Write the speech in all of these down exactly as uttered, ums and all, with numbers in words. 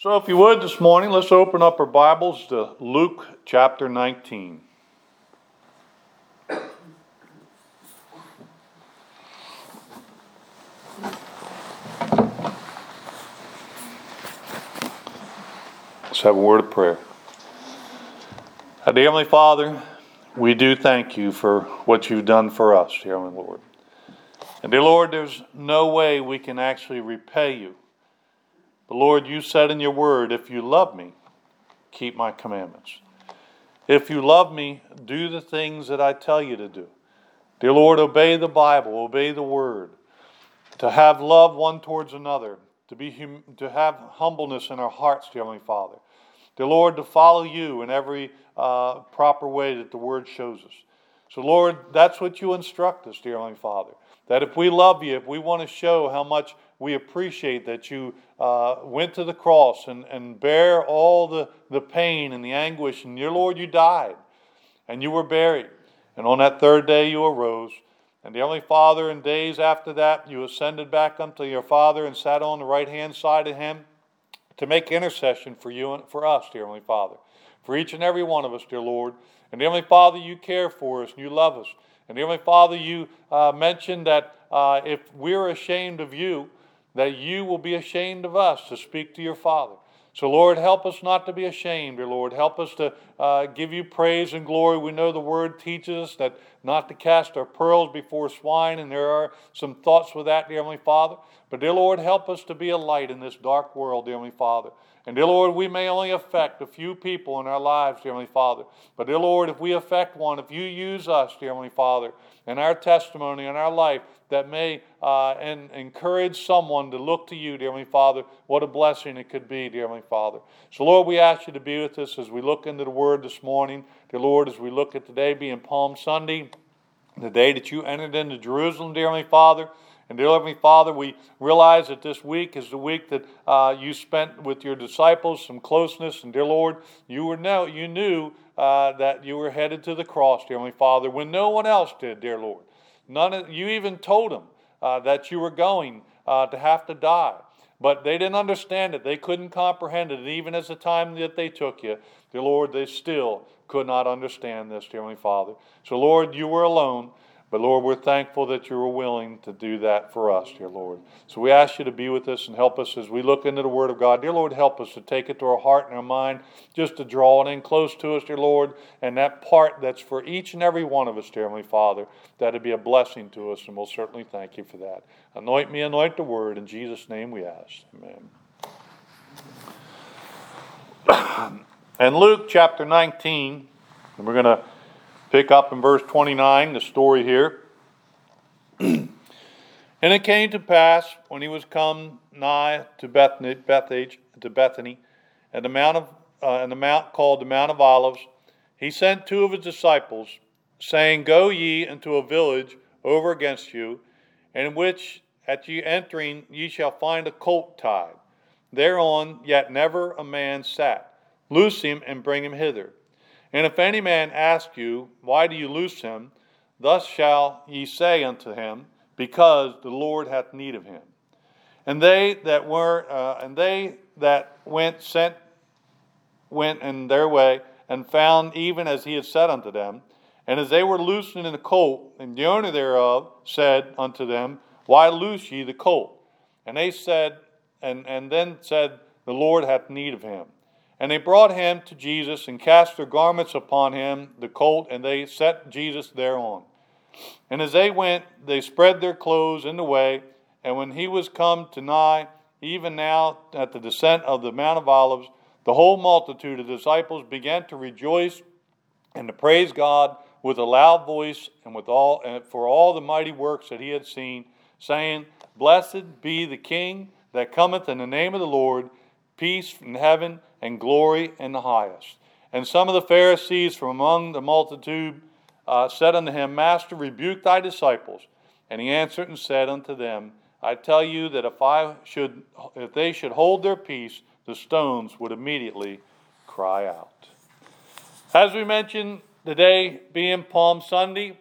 So if you would this morning, let's open up our Bibles to Luke chapter nineteen. Let's have a word of prayer. Our dear Heavenly Father, we do thank you for what you've done for us, dear Heavenly Lord. And dear Lord, there's no way we can actually repay you. But Lord, you said in your word, if you love me, keep my commandments. If you love me, do the things that I tell you to do. Dear Lord, obey the Bible, obey the word. To have love one towards another, to be hum- to have humbleness in our hearts, dear Heavenly Father. Dear Lord, to follow you in every uh, proper way that the word shows us. So Lord, that's what you instruct us, dear Heavenly Father. That if we love you, if we want to show how much we appreciate that you uh, went to the cross and, and bear all the, the pain and the anguish, and dear Lord, you died and you were buried. And on that third day you arose. And dear Heavenly Father, in days after that, you ascended back unto your Father and sat on the right-hand side of him to make intercession for you and for us, dear Heavenly Father. For each and every one of us, dear Lord. And dear Heavenly Father, you care for us and you love us. And dear Heavenly Father, you uh, mentioned that uh, if we're ashamed of you, that you will be ashamed of us to speak to your Father. So Lord, help us not to be ashamed, dear Lord. Help us to uh, give you praise and glory. We know the word teaches us that not to cast our pearls before swine, and there are some thoughts with that, dear Heavenly Father. But dear Lord, help us to be a light in this dark world, dear Heavenly Father. And dear Lord, we may only affect a few people in our lives, dear Heavenly Father. But dear Lord, if we affect one, if you use us, dear Heavenly Father, and our testimony and our life that may uh, and encourage someone to look to you, dear Heavenly Father, what a blessing it could be, dear Heavenly Father. So Lord, we ask you to be with us as we look into the Word this morning. Dear Lord, as we look at today being Palm Sunday, the day that you entered into Jerusalem, dear Heavenly Father. And dear Heavenly Father, we realize that this week is the week that uh, you spent with your disciples, some closeness. And dear Lord, you were know, you knew uh, that you were headed to the cross, dear Heavenly Father, when no one else did, dear Lord. None of, you even told them uh, that you were going uh, to have to die. But they didn't understand it. They couldn't comprehend it. And even as the time that they took you, dear Lord, they still could not understand this, dear Heavenly Father. So Lord, you were alone. But Lord, we're thankful that you were willing to do that for us, dear Lord. So we ask you to be with us and help us as we look into the Word of God. Dear Lord, help us to take it to our heart and our mind, just to draw it in close to us, dear Lord. And that part that's for each and every one of us, dear Heavenly Father, that it be a blessing to us, and we'll certainly thank you for that. Anoint me, anoint the Word. In Jesus' name we ask. Amen. And Luke chapter nineteen, and we're going to pick up in verse twenty-nine, the story here. And it came to pass, when he was come nigh to Bethany, Bethage, to Bethany, and the mount of uh, and the mount called the Mount of Olives, he sent two of his disciples, saying, Go ye into a village over against you, in which at ye entering ye shall find a colt tied, thereon yet never a man sat. Loose him and bring him hither. And if any man ask you, Why do you loose him? Thus shall ye say unto him, Because the Lord hath need of him. And they that were, uh, and they that went sent went in their way, and found even as he had said unto them. And as they were loosening the colt, and the owner thereof said unto them, Why loose ye the colt? And they said, and and then said, The Lord hath need of him. And they brought him to Jesus, and cast their garments upon him, the colt, and they set Jesus thereon. And as they went, they spread their clothes in the way. And when he was come to nigh, even now at the descent of the Mount of Olives, the whole multitude of disciples began to rejoice and to praise God with a loud voice, and with all and for all the mighty works that he had seen, saying, Blessed be the King that cometh in the name of the Lord, peace in heaven, and glory in the highest. And some of the Pharisees from among the multitude uh, said unto him, Master, rebuke thy disciples. And he answered and said unto them, I tell you that if I should, if they should hold their peace, the stones would immediately cry out. As we mentioned, today being Palm Sunday,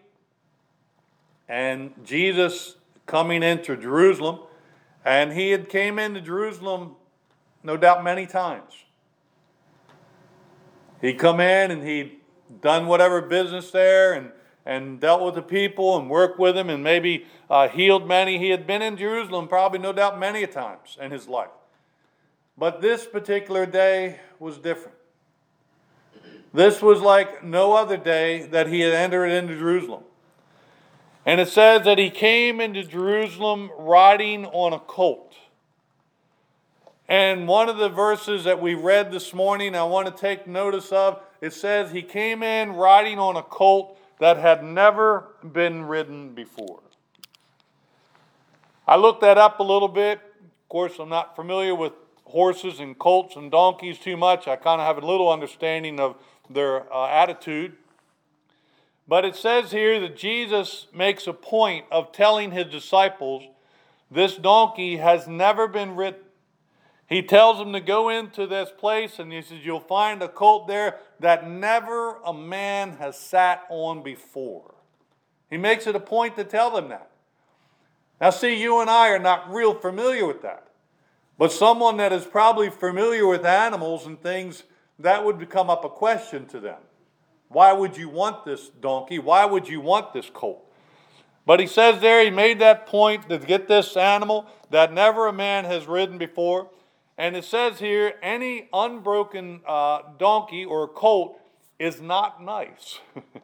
and Jesus coming into Jerusalem, and he had came into Jerusalem no doubt many times. He'd come in and he'd done whatever business there and, and dealt with the people and worked with them and maybe uh, healed many. He had been in Jerusalem probably no doubt many times in his life. But this particular day was different. This was like no other day that he had entered into Jerusalem. And it says that he came into Jerusalem riding on a colt. And one of the verses that we read this morning, I want to take notice of, it says he came in riding on a colt that had never been ridden before. I looked that up a little bit. Of course, I'm not familiar with horses and colts and donkeys too much. I kind of have a little understanding of their uh, attitude. But it says here that Jesus makes a point of telling his disciples this donkey has never been ridden. He tells them to go into this place and he says, you'll find a colt there that never a man has sat on before. He makes it a point to tell them that. Now see, you and I are not real familiar with that. But someone that is probably familiar with animals and things, that would come up a question to them. Why would you want this donkey? Why would you want this colt? But he says there, he made that point to get this animal that never a man has ridden before. And it says here, any unbroken uh, donkey or colt is not nice.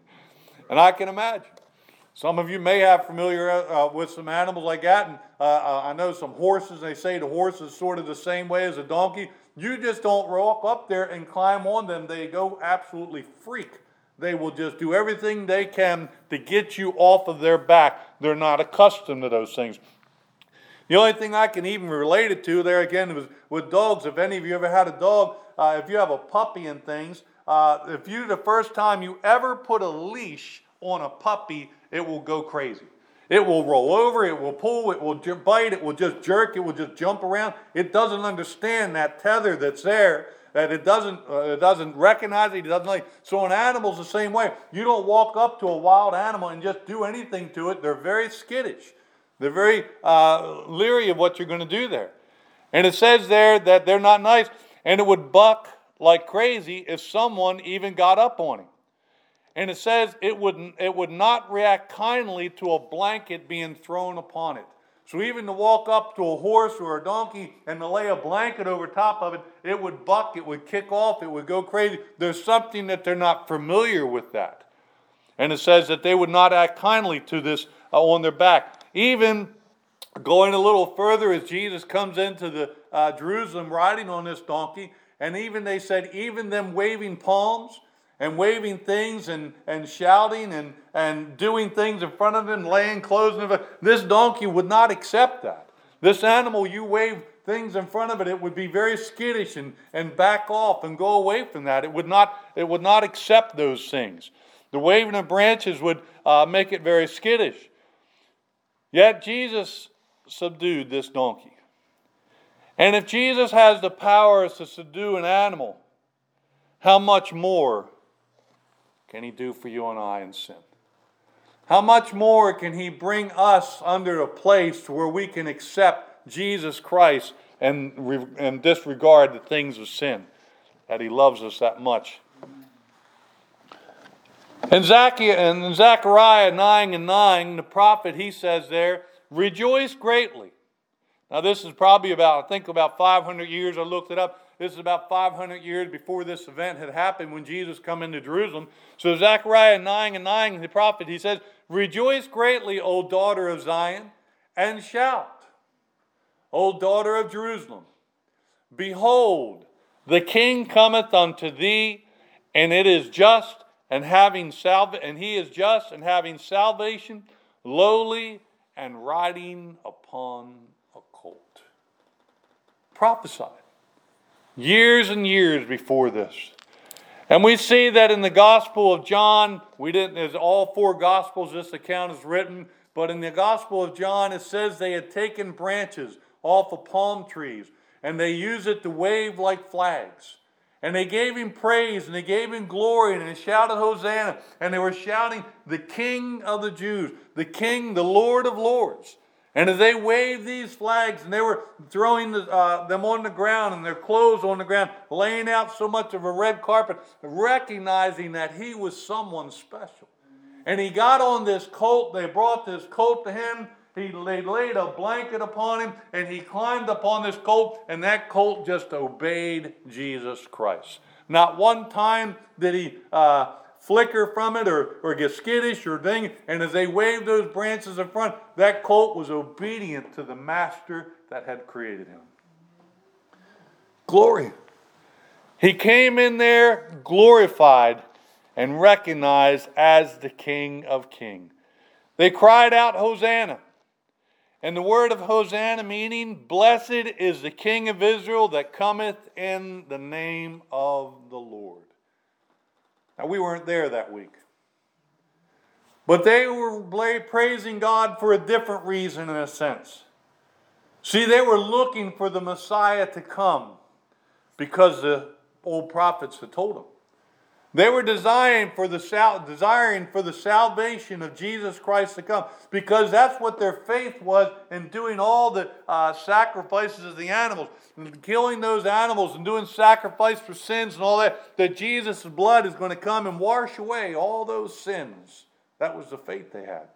And I can imagine. Some of you may have familiar uh, with some animals like that. And uh, uh, I know some horses, they say the horse is sort of the same way as a donkey. You just don't walk up there and climb on them. They go absolutely freak. They will just do everything they can to get you off of their back. They're not accustomed to those things. The only thing I can even relate it to there again was with dogs. If any of you ever had a dog, uh, if you have a puppy and things, uh, if you the first time you ever put a leash on a puppy, it will go crazy. It will roll over, it will pull, it will bite, it will just jerk, it will just jump around. It doesn't understand that tether that's there, that it doesn't uh, it doesn't recognize it, it doesn't like. So an animal's the same way. You don't walk up to a wild animal and just do anything to it. They're very skittish. They're very uh, leery of what you're going to do there. And it says there that they're not nice, and it would buck like crazy if someone even got up on him. And it says it would, it would not react kindly to a blanket being thrown upon it. So even to walk up to a horse or a donkey and to lay a blanket over top of it, it would buck, it would kick off, it would go crazy. There's something that they're not familiar with that. And it says that they would not act kindly to this uh, on their back. Even going a little further as Jesus comes into the uh, Jerusalem riding on this donkey, and even they said, even them waving palms and waving things and, and shouting and, and doing things in front of him, laying clothes in front, this donkey would not accept that. This animal, you wave things in front of it, it would be very skittish and, and back off and go away from that. It would not, it would not accept those things. The waving of branches would uh, make it very skittish. Yet Jesus subdued this donkey. And if Jesus has the power to subdue an animal, how much more can he do for you and I in sin? How much more can he bring us under a place where we can accept Jesus Christ and, and disregard the things of sin, that he loves us that much? In Zechariah nine and nine, the prophet, he says there, rejoice greatly. Now this is probably about, I think about five hundred years, I looked it up. This is about five hundred years before this event had happened when Jesus come into Jerusalem. So Zechariah nine and nine, the prophet, he says, rejoice greatly, O daughter of Zion, and shout, O daughter of Jerusalem. Behold, the King cometh unto thee, and it is just, and having salva- and he is just and having salvation, lowly and riding upon a colt. Prophesied years and years before this. And we see that in the Gospel of John, we didn't, as all four Gospels this account is written, but in the Gospel of John it says they had taken branches off of palm trees and they used it to wave like flags. And they gave him praise, and they gave him glory, and they shouted Hosanna, and they were shouting, the King of the Jews, the King, the Lord of Lords. And as they waved these flags and they were throwing the, uh, them on the ground and their clothes on the ground, laying out so much of a red carpet, recognizing that he was someone special. And he got on this colt. They brought this colt to him. He, they laid a blanket upon him, and he climbed upon this colt, and that colt just obeyed Jesus Christ. Not one time did he uh, flicker from it or, or get skittish or thing. And as they waved those branches in front, that colt was obedient to the master that had created him. Glory. He came in there glorified and recognized as the King of Kings. They cried out, Hosanna. And the word of Hosanna meaning, blessed is the King of Israel that cometh in the name of the Lord. Now, we weren't there that week. But they were praising God for a different reason in a sense. See, they were looking for the Messiah to come because the old prophets had told them. They were desiring for the sal- desiring for the salvation of Jesus Christ to come, because that's what their faith was in doing all the uh, sacrifices of the animals, and killing those animals and doing sacrifice for sins and all that, that Jesus' blood is going to come and wash away all those sins. That was the faith they had.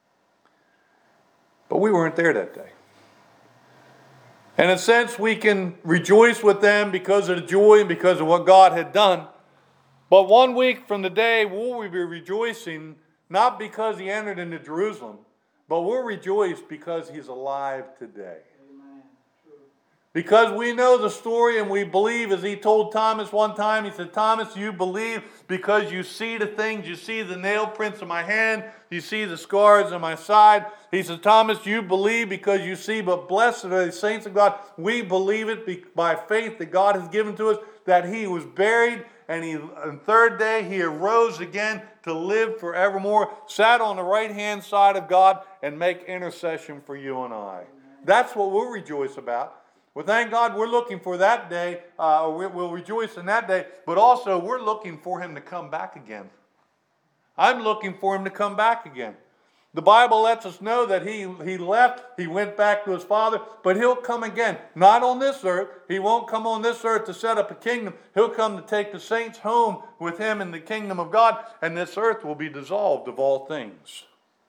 But we weren't there that day. In a sense, we can rejoice with them because of the joy and because of what God had done. But one week from the day, we'll be rejoicing, not because he entered into Jerusalem, but we'll rejoice because he's alive today. Amen. Because we know the story and we believe, as he told Thomas one time, he said, Thomas, you believe because you see the things, you see the nail prints in my hand, you see the scars on my side. He said, Thomas, you believe because you see, but blessed are the saints of God. We believe it by faith that God has given to us, that he was buried, and he, on the third day, he arose again to live forevermore, sat on the right-hand side of God, and make intercession for you and I. That's what we'll rejoice about. Well, thank God we're looking for that day. Uh, we'll rejoice in that day, but also we're looking for him to come back again. I'm looking for him to come back again. The Bible lets us know that he, he left, he went back to his Father, but he'll come again. Not on this earth. He won't come on this earth to set up a kingdom. He'll come to take the saints home with him in the kingdom of God, and this earth will be dissolved of all things.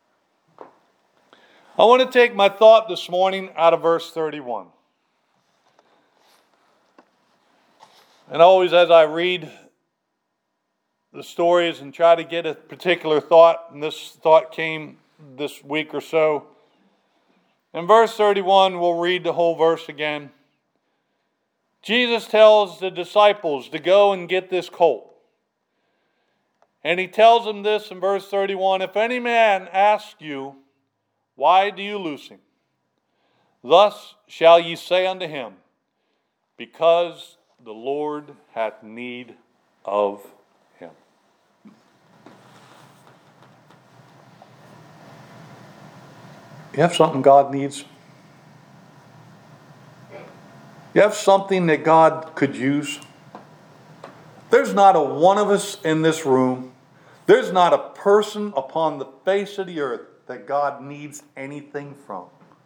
I want to take my thought this morning out of verse thirty-one. And always as I read the stories and try to get a particular thought, and this thought came this week or so. In verse thirty-one, we'll read the whole verse again. Jesus tells the disciples to go and get this colt. And he tells them this in verse thirty-one, if any man ask you, why do you loose him? Thus shall ye say unto him, because the Lord hath need of him. You have something God needs? You have something that God could use? There's not a one of us in this room, there's not a person upon the face of the earth that God needs anything from.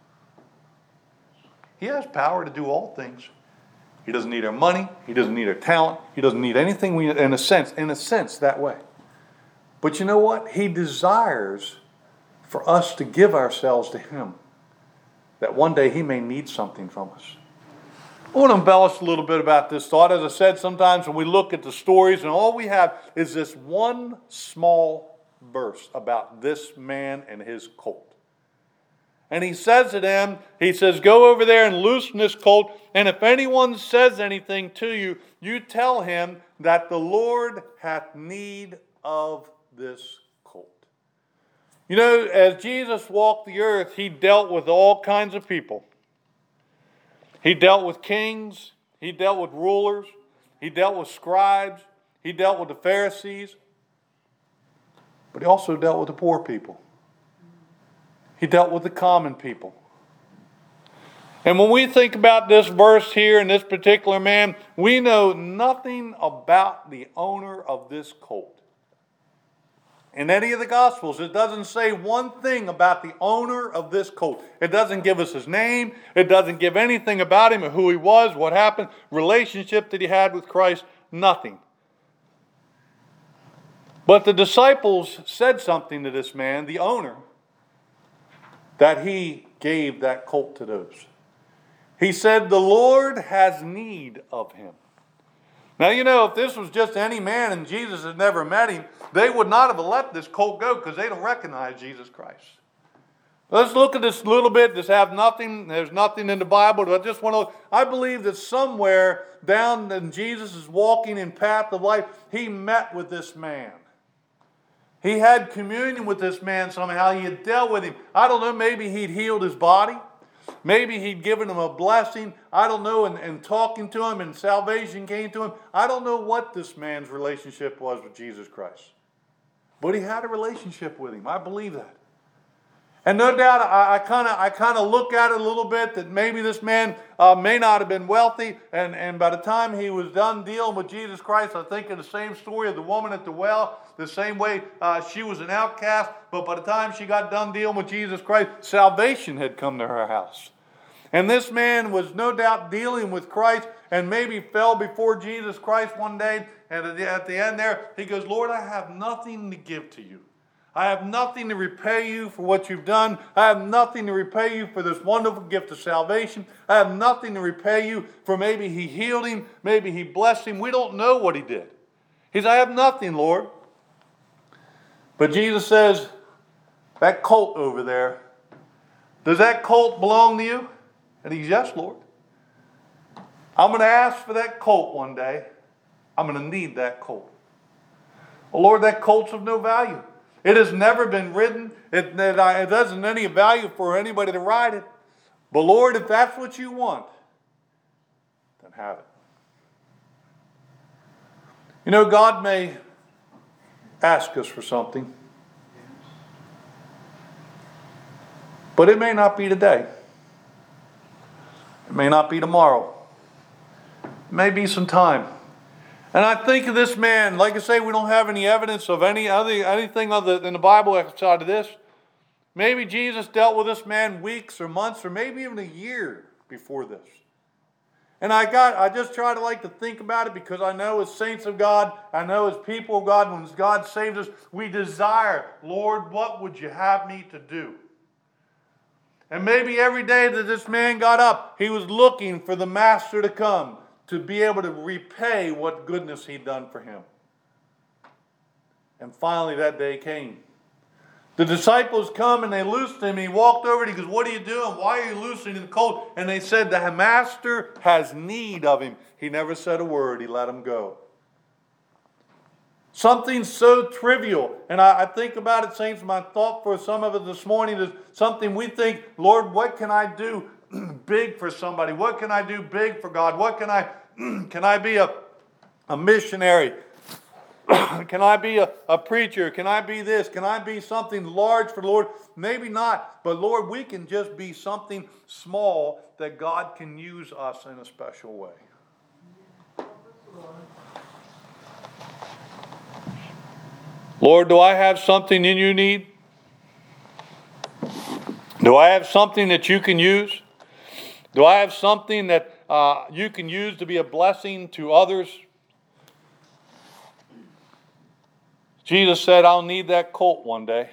He has power to do all things. He doesn't need our money. He doesn't need our talent. He doesn't need anything we, in a sense, in a sense that way. But you know what? He desires for us to give ourselves to him, that one day he may need something from us. I want to embellish a little bit about this thought. As I said, sometimes when we look at the stories and all we have is this one small verse about this man and his colt. And he says to them, he says, go over there and loosen this colt, and if anyone says anything to you, you tell him that the Lord hath need of this colt. You know, as Jesus walked the earth, he dealt with all kinds of people. He dealt with kings, he dealt with rulers, he dealt with scribes, he dealt with the Pharisees, but he also dealt with the poor people. He dealt with the common people. And when we think about this verse here and this particular man, we know nothing about the owner of this colt. in any of the Gospels, it doesn't say one thing about the owner of this colt. It doesn't give us his name. It doesn't give anything about him or who he was, what happened, relationship that he had with Christ, nothing. But the disciples said something to this man, the owner, that he gave that colt to those. He said, the Lord has need of him. Now, you know, if this was just any man and Jesus had never met him, they would not have let this colt go because they don't recognize Jesus Christ. Let's look at this a little bit. This have nothing. There's nothing in the Bible. But I just want to. I believe that somewhere down in Jesus' walking in path of life, he met with this man. He had communion with this man somehow. He had dealt with him. I don't know. Maybe he'd healed his body. Maybe he'd given him a blessing. I don't know. And, and talking to him and salvation came to him. I don't know what this man's relationship was with Jesus Christ. But he had a relationship with him. I believe that. And no doubt I kind of I kind of look at it a little bit that maybe this man uh, may not have been wealthy. And, and by the time he was done dealing with Jesus Christ, I think of the same story of the woman at the well. The same way uh, she was an outcast. But by the time she got done dealing with Jesus Christ, salvation had come to her house. And this man was no doubt dealing with Christ and maybe fell before Jesus Christ one day. And at the, at the end there, he goes, Lord, I have nothing to give to you. I have nothing to repay you for what you've done. I have nothing to repay you for this wonderful gift of salvation. I have nothing to repay you for maybe he healed him, maybe he blessed him. We don't know what he did. He says, I have nothing, Lord. But Jesus says, that colt over there, does that colt belong to you? And he's, yes, Lord. I'm going to ask for that colt one day. I'm going to need that colt. Well, Lord, that colt's of no value. It has never been ridden. It, it, it doesn't any value for anybody to ride it. But Lord, if that's what you want, then have it. You know, God may ask us for something, but it may not be today. It may not be tomorrow. It may be some time. And I think of this man, like I say, we don't have any evidence of any other anything other than the Bible outside of this. Maybe Jesus dealt with this man weeks or months or maybe even a year before this. And I got I just try to like to think about it because I know as saints of God, I know as people of God, when God saves us, we desire, Lord, what would you have me to do? And maybe every day that this man got up, he was looking for the master to come, to be able to repay what goodness he'd done for him. And finally that day came. The disciples come and they loosed him. And he walked over and he goes, what are you doing? Why are you loosening the colt? And they said, the master has need of him. He never said a word. He let him go. Something so trivial. And I, I think about it, saints, my thought for some of it this morning is something we think, Lord, what can I do big for somebody? What can I do big for God? What can I, can I be a, a missionary? Can I be a, a preacher? Can I be this? Can I be something large for the Lord? Maybe not. But Lord, we can just be something small that God can use us in a special way. Lord, do I have something in you need? Do I have something that you can use? Do I have something that uh, you can use to be a blessing to others? Jesus said, I'll need that colt one day.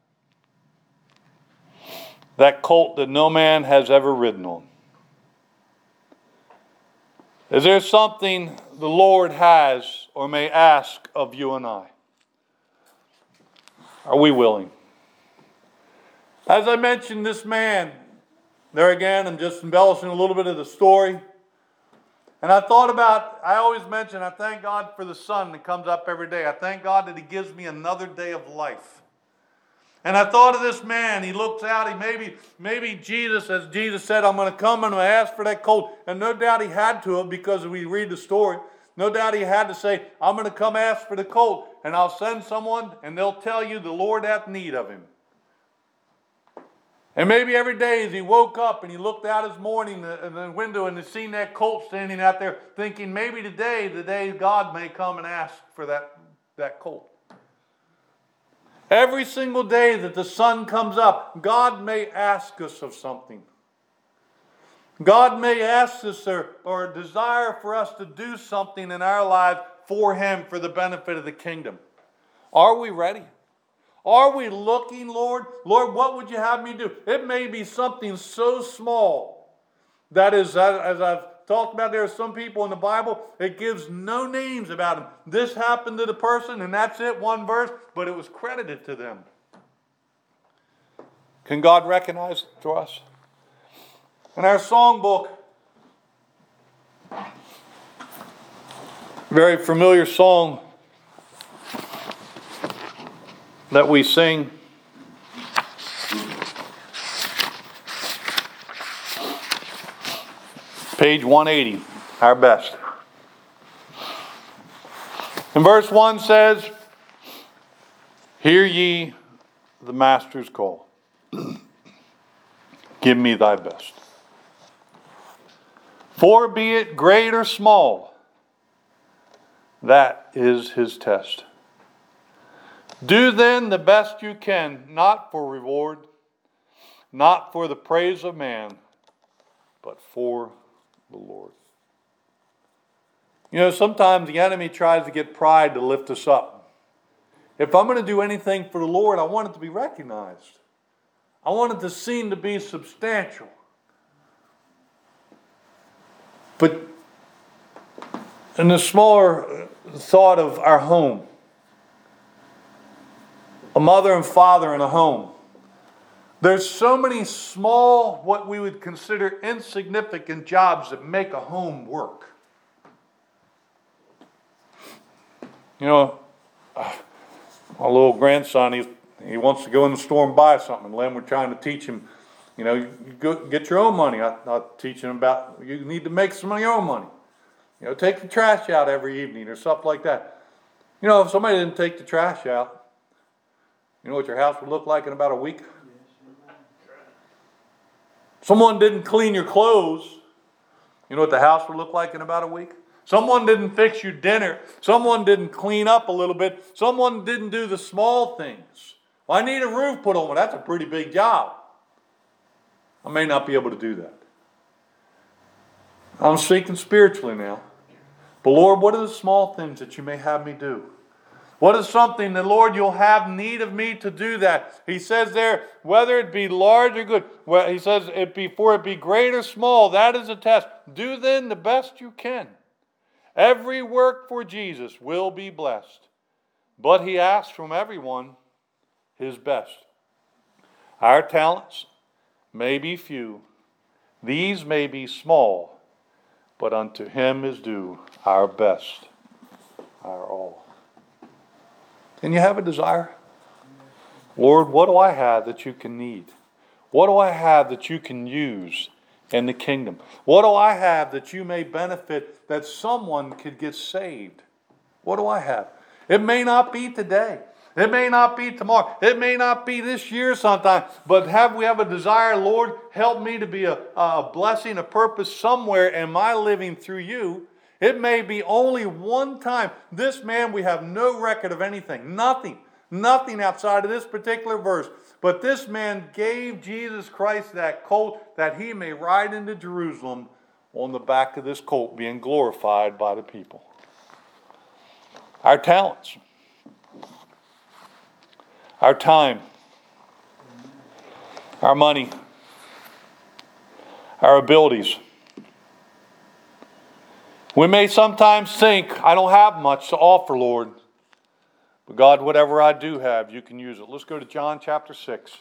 That colt that no man has ever ridden on. Is there something the Lord has or may ask of you and I? Are we willing? As I mentioned, this man, there again, I'm just embellishing a little bit of the story. And I thought about, I always mention, I thank God for the sun that comes up every day. I thank God that He gives me another day of life. And I thought of this man, he looks out, he maybe, maybe Jesus, as Jesus said, I'm going to come and I'm going to ask for that colt. And no doubt he had to have, because we read the story. No doubt he had to say, I'm going to come ask for the colt, and I'll send someone, and they'll tell you the Lord hath need of him. And maybe every day as he woke up and he looked out his morning in the window and he seen that colt standing out there, thinking maybe today, the day God may come and ask for that, that colt. Every single day that the sun comes up, God may ask us of something. God may ask us or, or desire for us to do something in our lives for Him, for the benefit of the kingdom. Are we ready? Are we looking, Lord? Lord, what would you have me do? It may be something so small. That is, as I've talked about, there are some people in the Bible, it gives no names about them. This happened to the person, and that's it, one verse, but it was credited to them. Can God recognize it to us? In our songbook, very familiar song that we sing, page one eighty, our best. And verse one says, "Hear ye the Master's call. Give me thy best. For be it great or small, that is his test. Do then the best you can, not for reward, not for the praise of man, but for the Lord." You know, sometimes the enemy tries to get pride to lift us up. If I'm going to do anything for the Lord, I want it to be recognized. I want it to seem to be substantial. But in the smaller thought of our home, a mother and father in a home, there's so many small, what we would consider insignificant jobs that make a home work. You know, my little grandson, he's, he wants to go in the store and buy something. And Len, we're trying to teach him, you know, you go get your own money. I, I'm teaching him about, you need to make some of your own money. You know, take the trash out every evening or something like that. You know, if somebody didn't take the trash out, you know what your house would look like in about a week? Someone didn't clean your clothes, you know what the house would look like in about a week? Someone didn't fix your dinner. Someone didn't clean up a little bit. Someone didn't do the small things. Well, I need a roof put on. Well, that's a pretty big job. I may not be able to do that. I'm speaking spiritually now. But Lord, what are the small things that you may have me do? What is something that, Lord, you'll have need of me to do that? He says there, whether it be large or good. Well, he says, it be, for it be great or small, that is a test. Do then the best you can. Every work for Jesus will be blessed. But he asks from everyone his best. Our talents may be few. These may be small. But unto him is due our best, our all. Can you have a desire? Lord, what do I have that you can need? What do I have that you can use in the kingdom? What do I have that you may benefit, that someone could get saved? What do I have? It may not be today. It may not be tomorrow. It may not be this year sometime. But have we have a desire, Lord, help me to be a, a blessing, a purpose somewhere in my living through you. It may be only one time. This man, we have no record of anything. Nothing. Nothing outside of this particular verse. But this man gave Jesus Christ that colt that he may ride into Jerusalem on the back of this colt, being glorified by the people. Our talents. Our time. Our money. Our abilities. We may sometimes think, I don't have much to offer, Lord. But God, whatever I do have, you can use it. Let's go to John chapter six.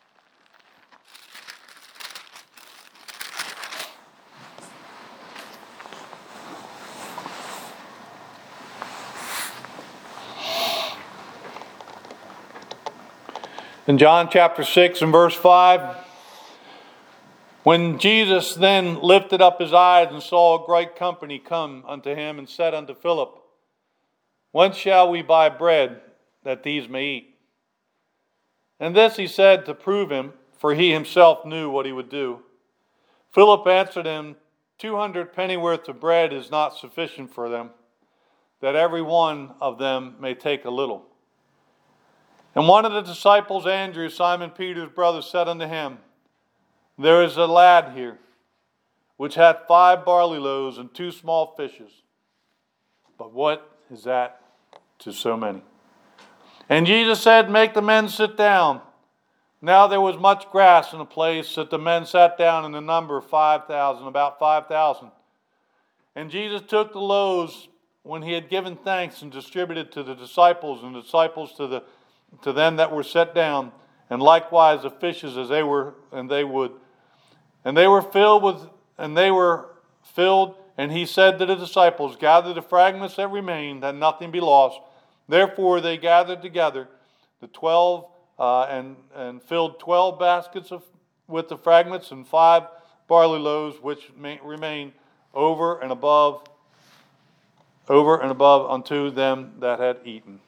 In John chapter six and verse five, when Jesus then lifted up his eyes and saw a great company come unto him, and said unto Philip, Whence shall we buy bread that these may eat? And this he said to prove him, for he himself knew what he would do. Philip answered him, Two hundred pennyworth of bread is not sufficient for them, that every one of them may take a little. And one of the disciples, Andrew, Simon Peter's brother, said unto him, There is a lad here, which hath five barley loaves and two small fishes. But what is that to so many? And Jesus said, Make the men sit down. Now there was much grass in the place that the men sat down in the number of five thousand, about five thousand. And Jesus took the loaves when he had given thanks and distributed to the disciples, and the disciples to the to them that were set down, and likewise the fishes as they were, and they would. And they were filled with, and they were filled, and he said to the disciples, Gather the fragments that remain, that nothing be lost. Therefore they gathered together the twelve, uh, and, and filled twelve baskets of, with the fragments, and five barley loaves, which may, remain over and above, over and above unto them that had eaten.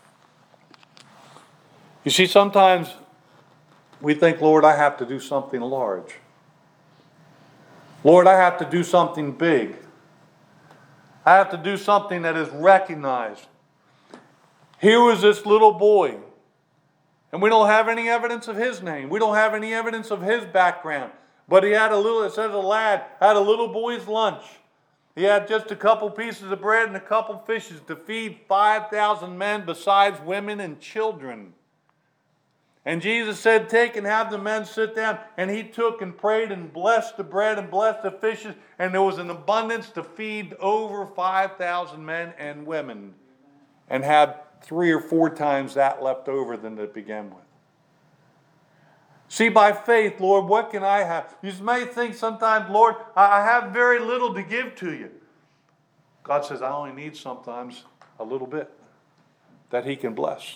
You see, sometimes we think, Lord, I have to do something large. Lord, I have to do something big. I have to do something that is recognized. Here was this little boy, and we don't have any evidence of his name. We don't have any evidence of his background. But he had a little, it says a lad, had a little boy's lunch. He had just a couple pieces of bread and a couple fishes to feed five thousand men besides women and children. And Jesus said, Take and have the men sit down. And he took and prayed and blessed the bread and blessed the fishes. And there was an abundance to feed over five thousand men and women. And had three or four times that left over than it began with. See, by faith, Lord, what can I have? You may think sometimes, Lord, I have very little to give to you. God says, I only need sometimes a little bit that he can bless.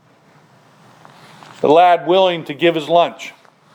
The lad willing to give his lunch.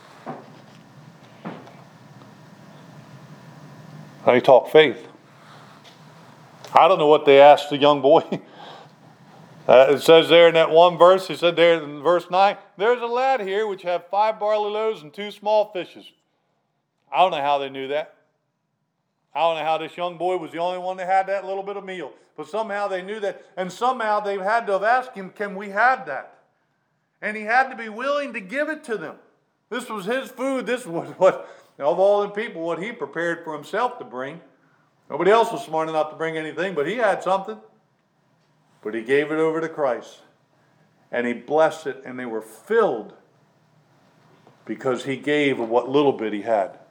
How you talk faith. I don't know what they asked the young boy. Uh, it says there in that one verse, he said there in verse nine, There's a lad here which have five barley loaves and two small fishes. I don't know how they knew that. I don't know how this young boy was the only one that had that little bit of meal. But somehow they knew that. And somehow they had to have asked him, Can we have that? And he had to be willing to give it to them. This was his food. This was what, of all the people, what he prepared for himself to bring. Nobody else was smart enough to bring anything, but he had something. But he gave it over to Christ. And he blessed it, and they were filled because he gave of what little bit he had.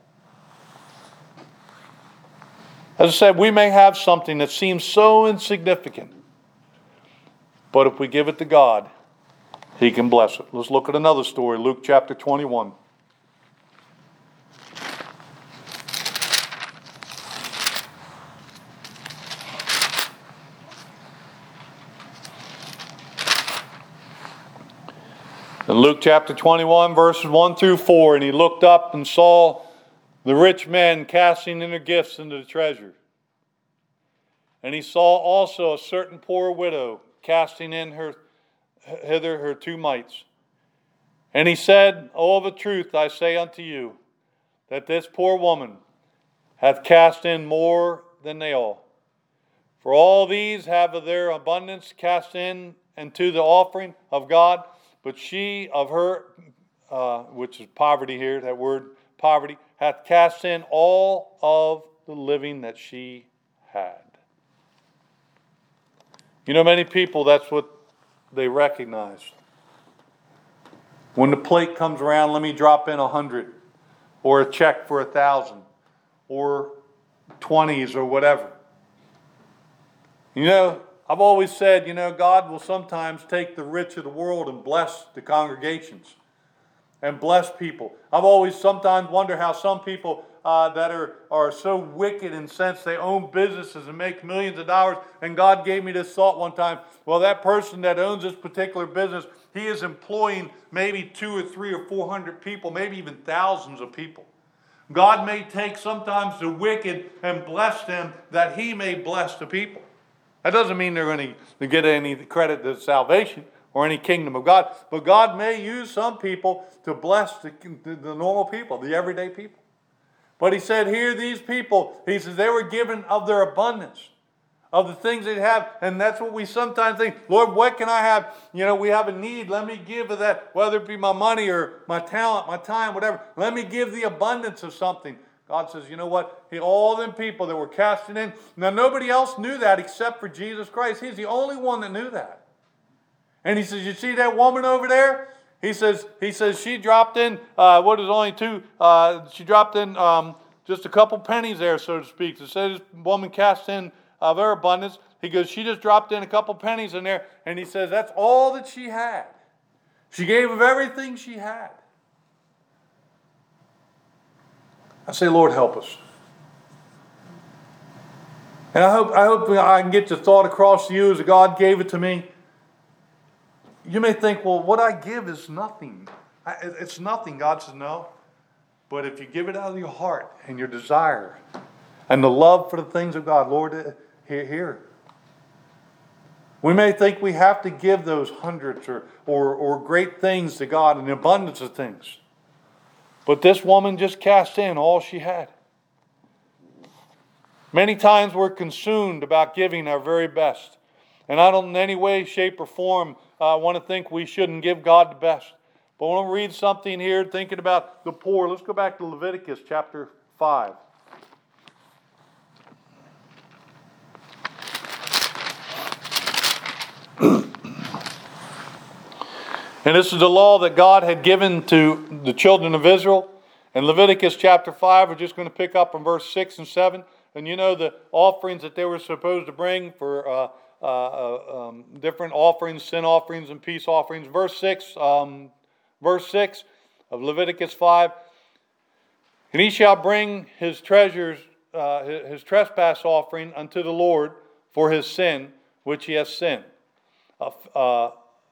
As I said, we may have something that seems so insignificant, but if we give it to God, he can bless it. Let's look at another story, Luke chapter twenty-one. In Luke chapter twenty-one, verses one through four, and he looked up and saw the rich men casting in their gifts into the treasure. And he saw also a certain poor widow casting in her hither her two mites. And he said, O of a truth I say unto you, that this poor woman hath cast in more than they all. For all these have of their abundance cast in into the offering of God, but she of her, uh, which is poverty here, that word poverty, hath cast in all of the living that she had. You know, many people, that's what they recognize. When the plate comes around, let me drop in a hundred, or a check for a thousand, or twenties, or whatever. You know, I've always said, you know, God will sometimes take the rich of the world and bless the congregations and bless people. I've always sometimes wondered how some people uh, that are, are so wicked in sense they own businesses and make millions of dollars. And God gave me this thought one time. Well, that person that owns this particular business, he is employing maybe two or three or four hundred people, maybe even thousands of people. God may take sometimes the wicked and bless them that he may bless the people. That doesn't mean they're going to get any credit to salvation or any kingdom of God. But God may use some people to bless the, the, the normal people, the everyday people. But he said, here these people, he says, they were given of their abundance. of the things they have. And that's what we sometimes think, Lord, what can I have? You know, we have a need. Let me give of that, whether it be my money or my talent, my time, whatever. Let me give the abundance of something. God says, you know what? He, all them people that were casting in. Now, nobody else knew that except for Jesus Christ. He's the only one that knew that. And he says, you see that woman over there? He says, he says she dropped in, uh, what is only two, uh, she dropped in um, just a couple pennies there, so to speak. It says this woman cast in of her abundance. He goes, she just dropped in a couple pennies in there. And he says, that's all that she had. She gave of everything she had. I say, Lord, help us. And I hope, I hope I can get the thought across to you as God gave it to me. You may think, well, what I give is nothing. It's nothing. God says, no. But if you give it out of your heart and your desire and the love for the things of God, Lord, here, here. We may think we have to give those hundreds or, or, or great things to God, an abundance of things. But this woman just cast in all she had. Many times we're consumed about giving our very best. And I don't in any way, shape, or form uh, want to think we shouldn't give God the best. But I want to read something here thinking about the poor. Let's go back to Leviticus chapter five. And this is the law that God had given to the children of Israel. In Leviticus chapter five, we're just going to pick up in verse six and seven. And you know the offerings that they were supposed to bring for uh, uh, uh, um, different offerings, sin offerings and peace offerings. Verse six, um, verse six of Leviticus five. And he shall bring his treasures, uh, his, his trespass offering unto the Lord for his sin, which he has sinned. Uh, uh,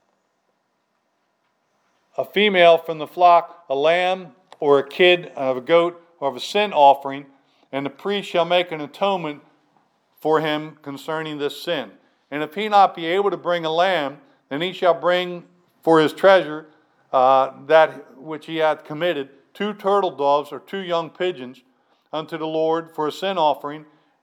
a female from the flock, a lamb or a kid of a goat or of a sin offering, and the priest shall make an atonement for him concerning this sin. And if he not be able to bring a lamb, then he shall bring for his treasure uh, that which he hath committed, two turtle doves or two young pigeons unto the Lord for a sin offering,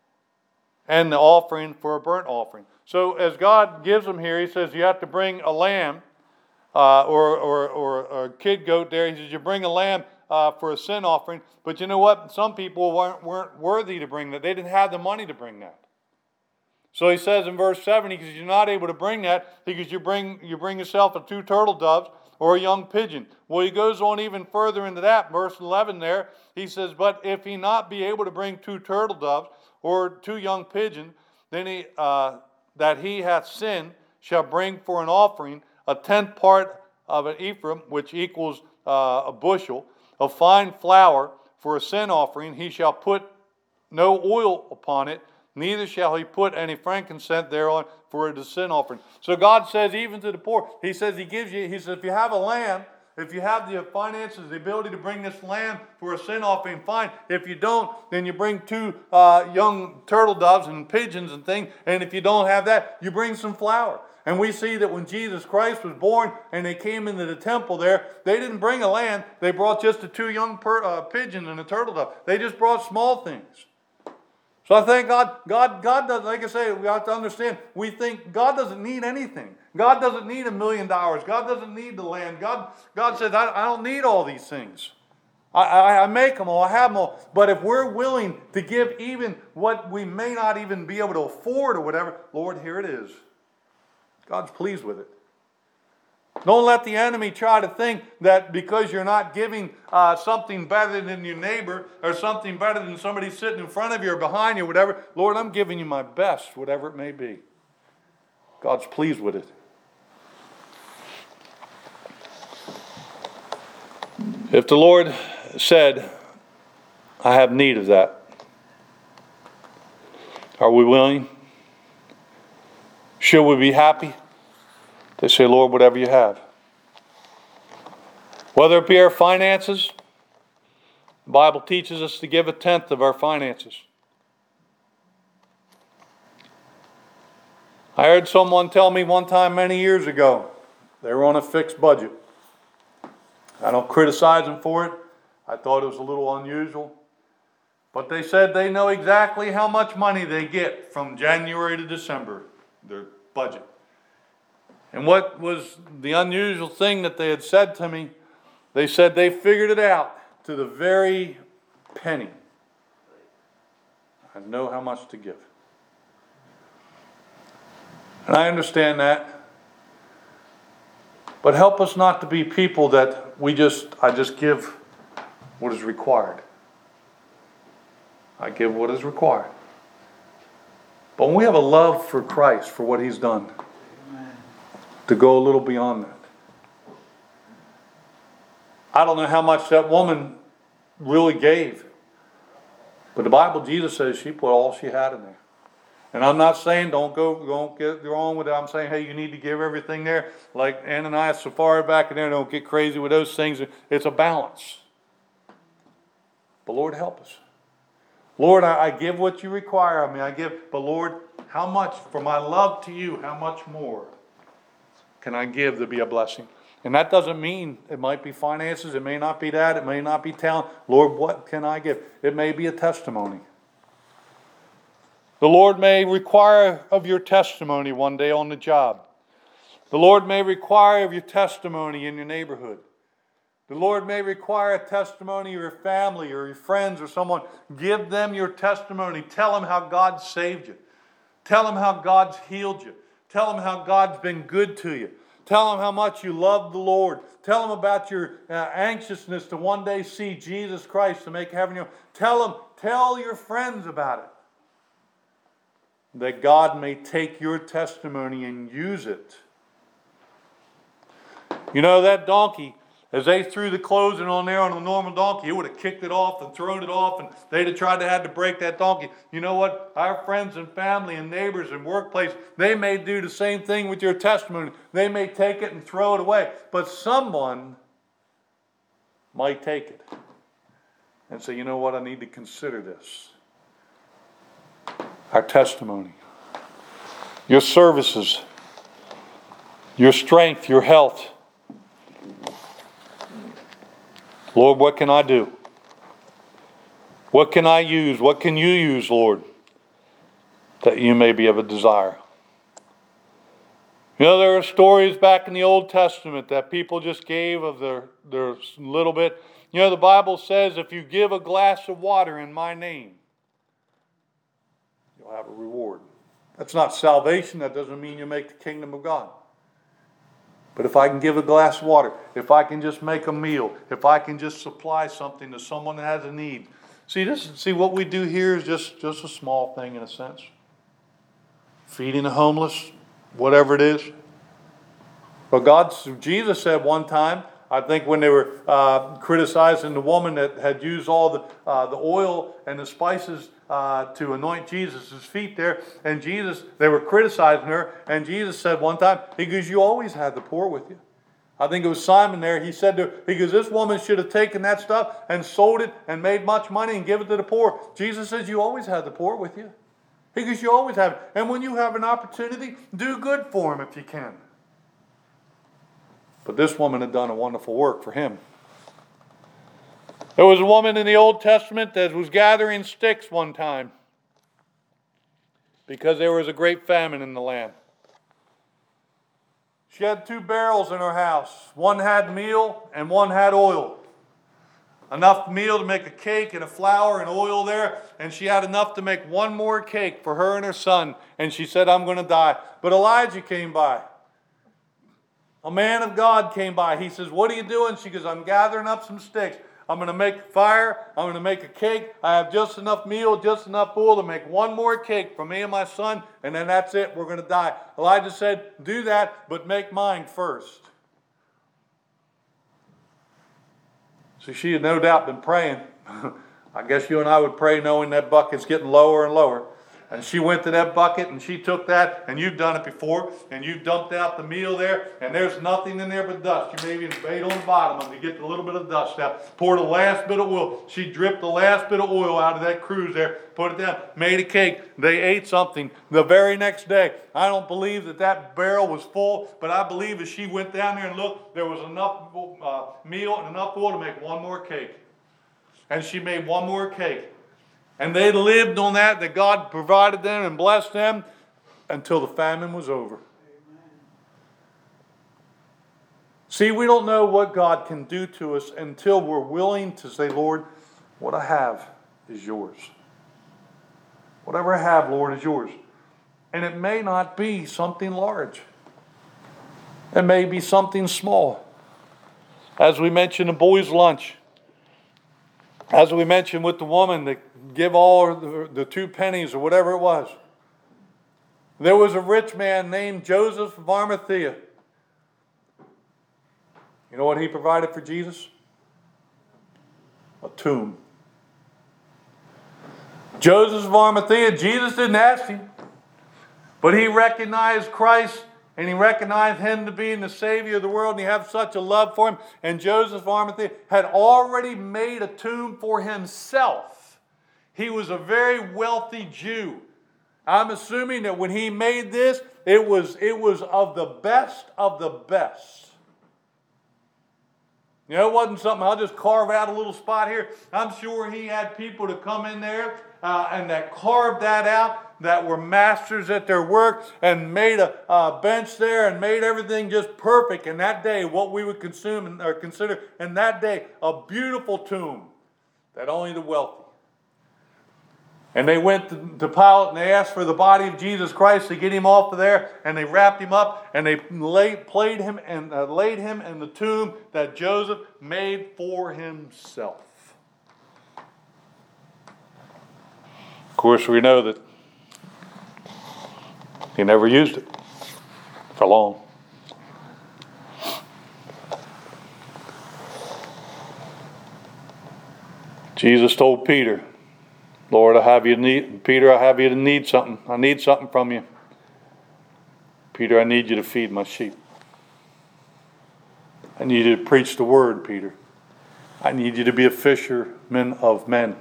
and the offering for a burnt offering. So as God gives them here, he says you have to bring a lamb uh, or, or, or, or a kid goat there. He says you bring a lamb uh, for a sin offering. But you know what? Some people weren't, weren't worthy to bring that. They didn't have the money to bring that. So he says in verse seven, he says, you're not able to bring that because you bring, you bring yourself a two turtle doves or a young pigeon. Well, he goes on even further into that. Verse eleven there, he says, but if he not be able to bring two turtle doves or two young pigeons, then he uh, that he hath sinned shall bring for an offering a tenth part of an ephah, which equals uh, a bushel, of fine flour for a sin offering. He shall put no oil upon it, neither shall he put any frankincense thereon for a sin offering. So God says, even to the poor, he says he gives you, he says, if you have a lamb, if you have the finances, the ability to bring this lamb for a sin offering, fine. If you don't, then you bring two uh, young turtle doves and pigeons and things. And if you don't have that, you bring some flour. And we see that when Jesus Christ was born and they came into the temple there, they didn't bring a lamb. They brought just the two young per, uh, pigeons and a turtle dove. They just brought small things. So I thank God, God, God does, like I say, we have to understand, we think God doesn't need anything. God doesn't need a million dollars. God doesn't need the land. God, God says, I, I don't need all these things. I, I, I make them all, I have them all. But if we're willing to give even what we may not even be able to afford or whatever, Lord, here it is. God's pleased with it. Don't let the enemy try to think that because you're not giving uh, something better than your neighbor or something better than somebody sitting in front of you or behind you or whatever, Lord, I'm giving you my best, whatever it may be. God's pleased with it. If the Lord said, I have need of that, are we willing? Should we be happy? They say, Lord, whatever you have. Whether it be our finances, the Bible teaches us to give a tenth of our finances. I heard someone tell me one time many years ago, they were on a fixed budget. I don't criticize them for it. I thought it was a little unusual. But they said they know exactly how much money they get from January to December, their budget. And what was the unusual thing that they had said to me, they said they figured it out to the very penny. I know how much to give. And I understand that. But help us not to be people that we just, I just give what is required. I give what is required. But when we have a love for Christ, for what He's done, Amen. To go a little beyond that. I don't know how much that woman really gave. But the Bible, Jesus says she put all she had in there. And I'm not saying don't go, don't get wrong with it. I'm saying, hey, you need to give everything there. Like Ananias, Sapphira back in there, don't get crazy with those things. It's a balance. But Lord, help us. Lord, I, I give what you require of me. I give, but Lord, how much, for my love to you, how much more can I give to be a blessing? And that doesn't mean it might be finances. It may not be that. It may not be talent. Lord, what can I give? It may be a testimony. The Lord may require of your testimony one day on the job. The Lord may require of your testimony in your neighborhood. The Lord may require a testimony of your family or your friends or someone. Give them your testimony. Tell them how God saved you. Tell them how God's healed you. Tell them how God's been good to you. Tell them how much you love the Lord. Tell them about your uh, anxiousness to one day see Jesus Christ to make heaven your own. Tell them, tell your friends about it. That God may take your testimony and use it. You know, that donkey, as they threw the clothing on there on a normal donkey, it would have kicked it off and thrown it off, and they'd have tried to have to break that donkey. You know what? Our friends and family and neighbors and workplace, they may do the same thing with your testimony. They may take it and throw it away. But someone might take it and say, you know what? I need to consider this. Our testimony, your services, your strength, your health. Lord, what can I do? What can I use? What can you use, Lord, that you may be of a desire? You know, there are stories back in the Old Testament that people just gave of their, their little bit. You know, the Bible says if you give a glass of water in my name, you'll have a reward. That's not salvation. That doesn't mean you make the kingdom of God. But if I can give a glass of water, if I can just make a meal, if I can just supply something to someone that has a need. See, this, see what we do here is just, just a small thing in a sense. Feeding the homeless, whatever it is. But God, Jesus said one time, I think when they were uh, criticizing the woman that had used all the uh, the oil and the spices uh, to anoint Jesus' feet there, and Jesus, they were criticizing her, and Jesus said one time, he goes, you always had the poor with you. I think it was Simon there, he said to her, he goes, this woman should have taken that stuff and sold it and made much money and give it to the poor. Jesus says, you always had the poor with you. He goes, you always have it. And when you have an opportunity, do good for them if you can. But this woman had done a wonderful work for him. There was a woman in the Old Testament that was gathering sticks one time because there was a great famine in the land. She had two barrels in her house. One had meal and one had oil. Enough meal to make a cake and a flour and oil there. And she had enough to make one more cake for her and her son. And she said, I'm going to die. But Elijah came by. A man of God came by. He says, what are you doing? She goes, I'm gathering up some sticks. I'm going to make a fire. I'm going to make a cake. I have just enough meal, just enough oil to make one more cake for me and my son, and then that's it. We're going to die. Elijah said, do that, but make mine first. So she had no doubt been praying. I guess you and I would pray knowing that bucket's getting lower and lower. And she went to that bucket and she took that, and you've done it before, and you dumped out the meal there, and there's nothing in there but dust. You maybe bait on the bottom of it to get a little bit of dust out. Poured the last bit of oil. She dripped the last bit of oil out of that cruse there, put it down, made a cake. They ate something the very next day. I don't believe that that barrel was full, but I believe as she went down there and looked, there was enough uh, meal and enough oil to make one more cake. And she made one more cake. And they lived on that, that God provided them and blessed them until the famine was over. See, we don't know what God can do to us until we're willing to say, Lord, what I have is yours. Whatever I have, Lord, is yours. And it may not be something large. It may be something small. As we mentioned in boys' lunch, as we mentioned with the woman that give all the, the two pennies or whatever it was. There was a rich man named Joseph of Arimathea. You know what he provided for Jesus? A tomb. Joseph of Arimathea, Jesus didn't ask him, but he recognized Christ and he recognized him to be the Savior of the world, and he had such a love for him. And Joseph of Arimathea had already made a tomb for himself. He was a very wealthy Jew. I'm assuming that when he made this, it was, it was of the best of the best. You know, it wasn't something, I'll just carve out a little spot here. I'm sure he had people to come in there uh, and that carved that out, that were masters at their work and made a, a bench there and made everything just perfect. In that day, what we would consume or consider in that day, a beautiful tomb that only the wealthy. And they went to, to Pilate and they asked for the body of Jesus Christ to get him off of there, and they wrapped him up and they laid, played him and uh, laid him in the tomb that Joseph made for himself. Of course, we know that he never used it for long. Jesus told Peter, Lord, I have you need Peter, I have you to need something. I need something from you. Peter, I need you to feed my sheep. I need you to preach the word, Peter. I need you to be a fisherman of men.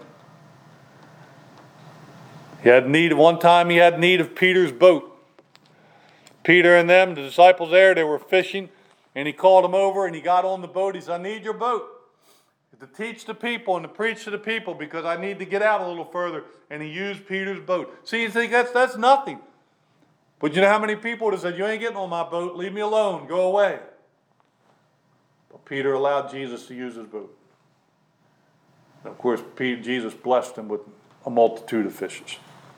He had need, one time he had need of Peter's boat. Peter and them, the disciples there, they were fishing, and he called them over and he got on the boat. He said, I need your boat to teach the people and to preach to the people because I need to get out a little further. And he used Peter's boat. See, you think that's, that's nothing. But you know how many people would have said, you ain't getting on my boat, leave me alone, go away. But Peter allowed Jesus to use his boat. And of course, Peter, Jesus blessed him with a multitude of fishes.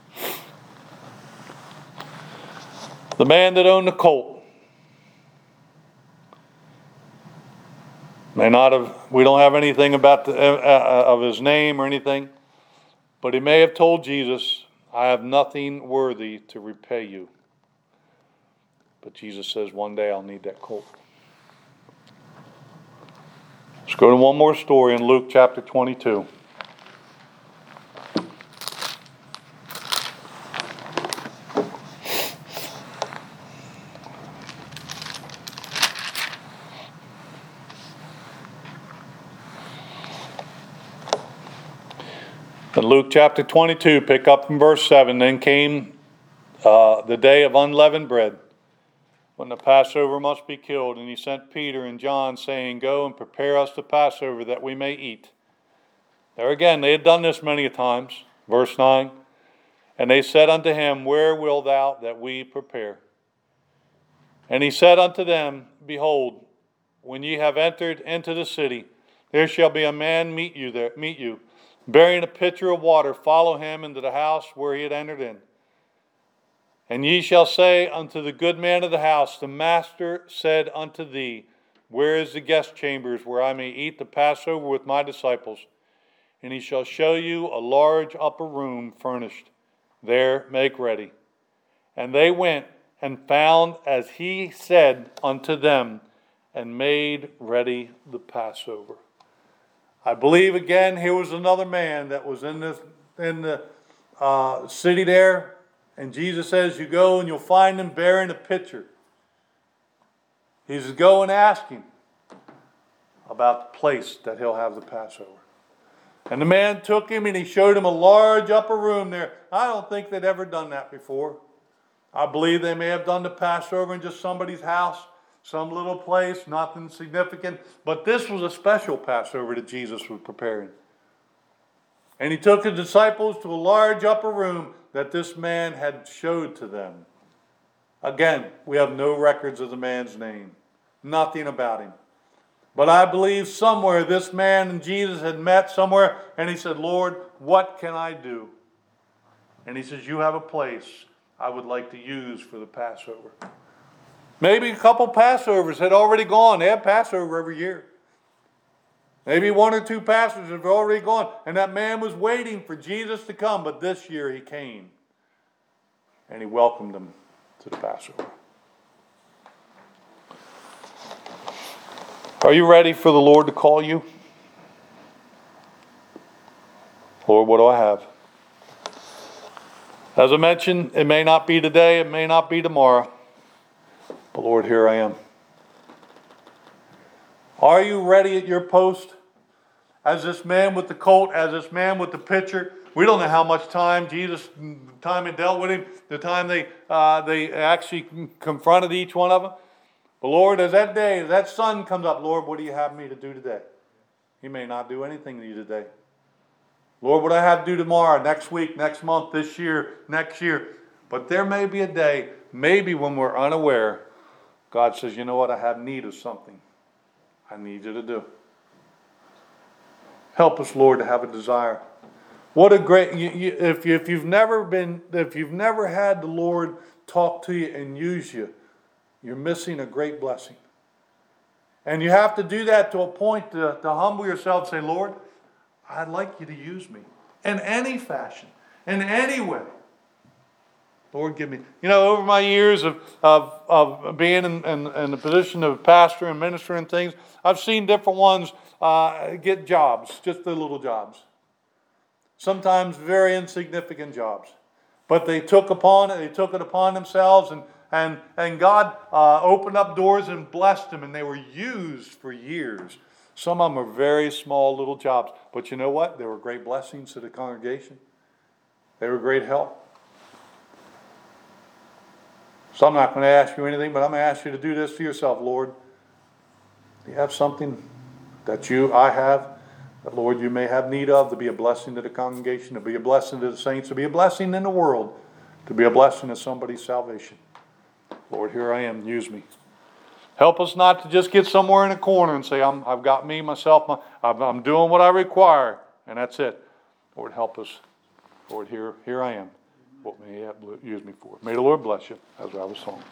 The man that owned the colt may not have, we don't have anything about the, uh, uh, of his name or anything, but he may have told Jesus, I have nothing worthy to repay you. But Jesus says, one day I'll need that colt. Let's go to one more story in Luke chapter twenty-two. In Luke chapter twenty-two, pick up from verse seven, then came uh, the day of unleavened bread, when the Passover must be killed, and he sent Peter and John, saying, go and prepare us the Passover, that we may eat. There again, they had done this many times. Verse nine, and they said unto him, where wilt thou that we prepare? And he said unto them, behold, when ye have entered into the city, there shall be a man meet you there, meet you, bearing a pitcher of water. Follow him into the house where he had entered in. And ye shall say unto the good man of the house, the master said unto thee, where is the guest chambers where I may eat the Passover with my disciples? And he shall show you a large upper room furnished. There make ready. And they went and found as he said unto them, and made ready the Passover. I believe again here was another man that was in the, in the uh, city there. And Jesus says, you go and you'll find him bearing a pitcher. He says, go and ask him about the place that he'll have the Passover. And the man took him and he showed him a large upper room there. I don't think they'd ever done that before. I believe they may have done the Passover in just somebody's house. Some little place, nothing significant. But this was a special Passover that Jesus was preparing. And he took his disciples to a large upper room that this man had showed to them. Again, we have no records of the man's name. Nothing about him. But I believe somewhere this man and Jesus had met somewhere, and he said, Lord, what can I do? And he says, you have a place I would like to use for the Passover. Maybe a couple Passovers had already gone. They have Passover every year. Maybe one or two pastors have already gone. And that man was waiting for Jesus to come. But this year he came. And he welcomed them to the Passover. Are you ready for the Lord to call you? Lord, what do I have? As I mentioned, it may not be today, it may not be tomorrow. But Lord, here I am. Are you ready at your post? As this man with the colt, as this man with the pitcher. We don't know how much time Jesus, the time he dealt with him, the time they uh, they actually confronted each one of them. But Lord, as that day, as that sun comes up, Lord, what do you have me to do today? He may not do anything to you today. Lord, what do I have to do tomorrow, next week, next month, this year, next year? But there may be a day, maybe when we're unaware, God says, you know what, I have need of something I need you to do. Help us, Lord, to have a desire. What a great, you, you, if, you, if you've never been, if you've never had the Lord talk to you and use you, you're missing a great blessing. And you have to do that to a point to, to humble yourself and say, Lord, I'd like you to use me in any fashion, in any way. Lord, give me, you know, over my years of of, of being in, in, in the position of pastor and minister and things, I've seen different ones uh, get jobs, just the little jobs. Sometimes very insignificant jobs. But they took upon it, they took it upon themselves, and and, and God uh, opened up doors and blessed them, and they were used for years. Some of them are very small little jobs. But you know what? They were great blessings to the congregation. They were great help. So I'm not going to ask you anything, but I'm going to ask you to do this to yourself, Lord. Do you have something that you, I have, that, Lord, you may have need of to be a blessing to the congregation, to be a blessing to the saints, to be a blessing in the world, to be a blessing to somebody's salvation? Lord, here I am. Use me. Help us not to just get somewhere in a corner and say, I'm, I've got me, myself, my, I'm, I'm doing what I require, and that's it. Lord, help us. Lord, here, here I am. What may you use me for? May the Lord bless you as we have a song.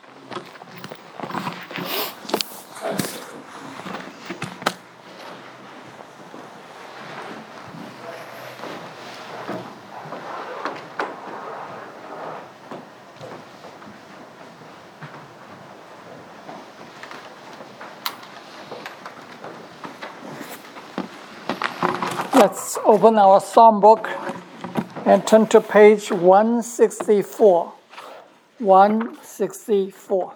Let's open our psalm book and turn to page one sixty-four. one sixty-four.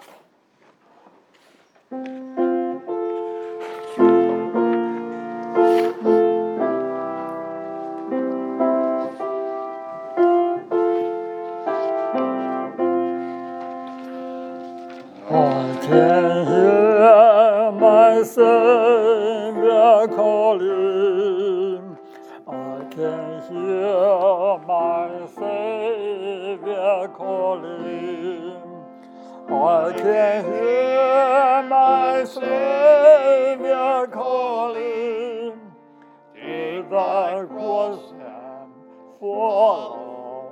I can hear my Savior calling. I can hear my Savior calling. I can hear my Savior calling. To thy cross and follow,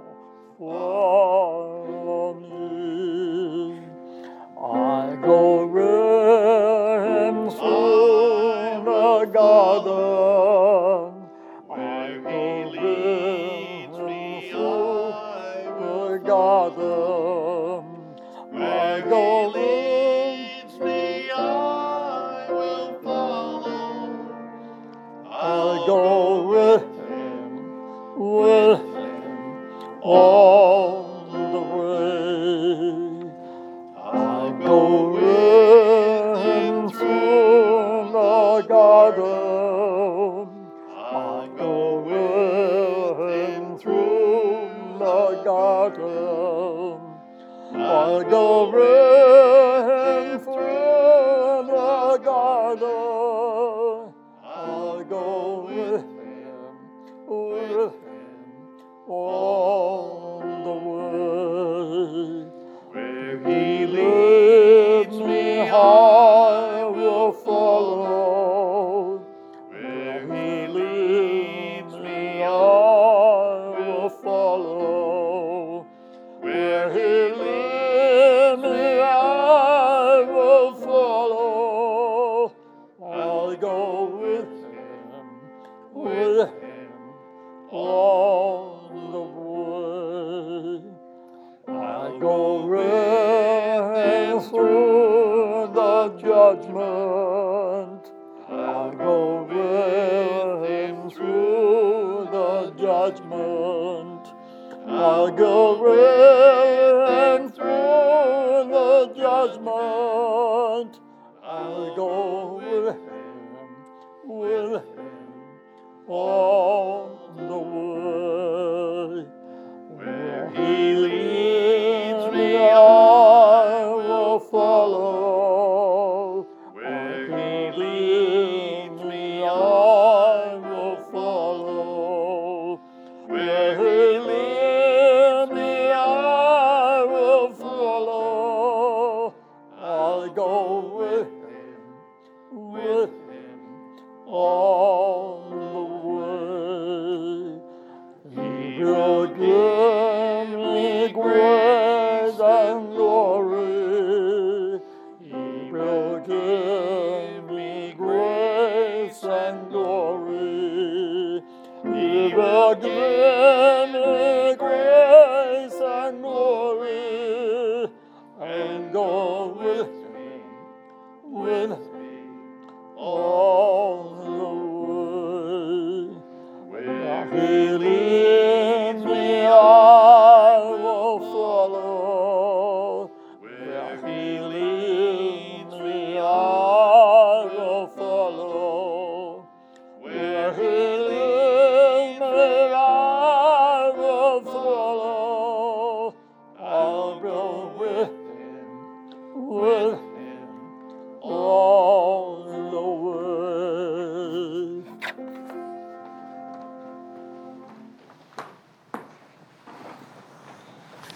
follow me. I go with him through the garden. I go with him through the garden. I go leads me, I will follow. I go with him, with him all the way. I go with him through the garden. I go with him through the garden. I go with him through the garden. I go with him, with him. on the way. Where He leads me, I will follow. Where He leads me, I will follow. Where He leads me, I will follow. I'll go with Him, with Him on the way. I'll go with Him through the judgment. I'll go with Him through the judgment. I'll go with Him through the judgment. I'll go with Him, with Him on the way. Where He leads me, I will follow. Where He leads me, I will follow. Where He leads me, I will follow. I'll go with Him, with Him on the way. He will give me grace and glory. He will give me grace and glory. He will give me grace and glory. And go with me, with me on the way. Where He leads me, I will follow. Where He leads me, I will follow. Where He leads me, I will follow. I'll go with Him, with